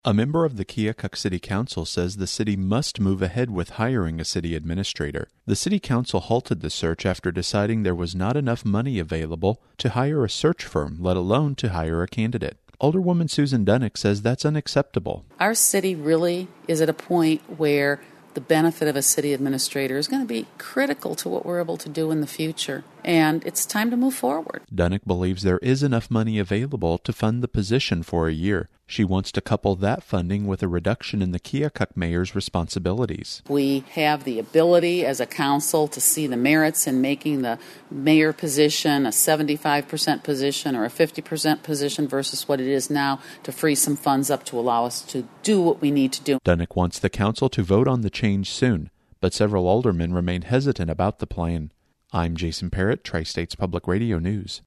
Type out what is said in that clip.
A member of the Keokuk City Council says the city must move ahead with hiring a city administrator. The city council halted the search after deciding there was not enough money available to hire a search firm, let alone to hire a candidate. Alderwoman Susan Dunnick says that's unacceptable. Our city really is at a point where the benefit of a city administrator is going to be critical to what we're able to do in the future. And it's time to move forward. Dunnick believes there is enough money available to fund the position for a year. She wants to couple that funding with a reduction in the Keokuk mayor's responsibilities. We have the ability as a council to see the merits in making the mayor position a 75% position or a 50% position versus what it is now, to free some funds up to allow us to do what we need to do. Dunnick wants the council to vote on the change soon, but several aldermen remain hesitant about the plan. I'm Jason Parrott, Tri-States Public Radio News.